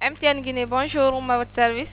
MTN Guinée, bonjour, à votre service.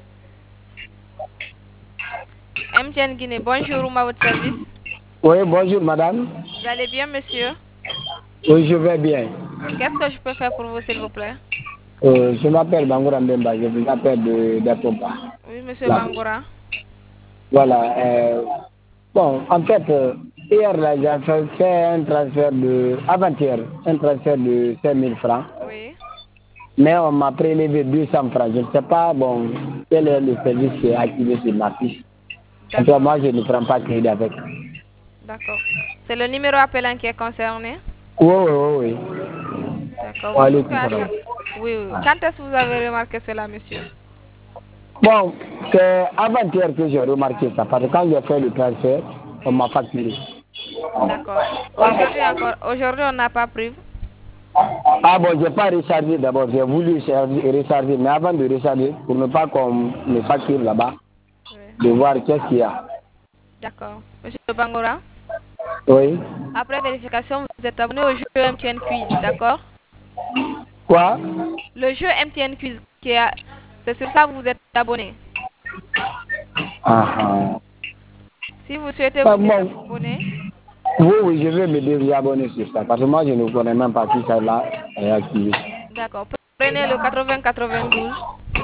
MTN Guinée, bonjour, à votre service. Oui, bonjour madame. Vous allez bien, monsieur? Oui, je vais bien. Qu'est-ce que je peux faire pour vous, s'il vous plaît? Je m'appelle Bangoura Mbemba, je vous appelle d'Apopa. Oui, monsieur Là. Bangoura. Voilà. Bon, en fait, hier, là, j'ai fait un transfert avant-hier, un transfert de 5 000 francs. Oui. Mais on m'a prélevé 200 francs. Je ne sais pas, bon, quel est le service qui est activé sur ma fiche. En tout cas, D'accord. moi, je ne prends pas crédit avec. D'accord. C'est le numéro appelant qui est concerné? Oui, oui, oui. D'accord. Votre Waalaikum situation. salam. Oui, oui. Quand est-ce que vous avez remarqué cela, monsieur? Bon, c'est avant-hier que j'ai remarqué ça, parce que quand j'ai fait le transfert, on Oui. m'a facturé. D'accord. Aujourd'hui encore, aujourd'hui on n'a pas pris. Ah bon, j'ai pas rechargé d'abord, j'ai voulu recharger, mais avant de recharger, pour ne pas qu'on me facture là-bas, Oui. de voir qu'est-ce qu'il y a. D'accord. Monsieur Bangoura, Oui. après vérification, vous êtes abonné au jeu MTN Quiz, d'accord? Quoi? Le jeu MTN Quiz, c'est sur ça que vous êtes abonné. Ah, ah. Si vous souhaitez Ah, vous bon, désabonner, oui, oui, je vais me désabonner sur ça, parce que moi, je ne connais même pas qui ça là est activé. d'accord. Prenez le 80 92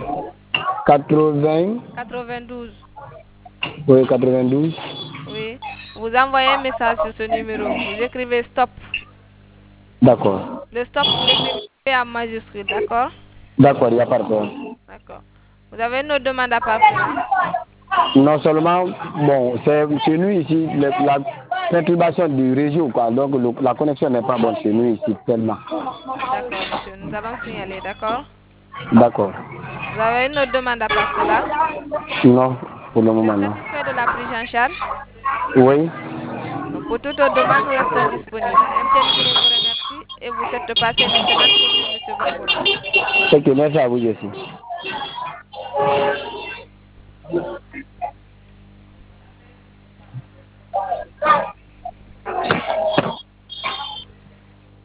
80, 92. oui, 92. Oui. Vous envoyez un message sur ce numéro. Vous écrivez stop. D'accord. Le stop, vous l'écrivez en majuscule, d'accord? D'accord, il n'y a pas de problème. D'accord. Vous avez une autre demande à part cela? Non seulement, bon, c'est chez nous ici, la perturbation du réseau, quoi. Donc la connexion n'est pas bonne chez nous ici, tellement. D'accord, monsieur. Nous allons signaler, d'accord? D'accord. Vous avez une autre demande à part cela? Non, pour le Vous moment, êtes non. satisfait de la prise en charge? Oui. Donc, pour toute autre demande, nous restons disponibles. MTN Guinée vous remercie et vous souhaite de passer une excellente journée, monsieur Bangoura. C'est que merci à vous aussi.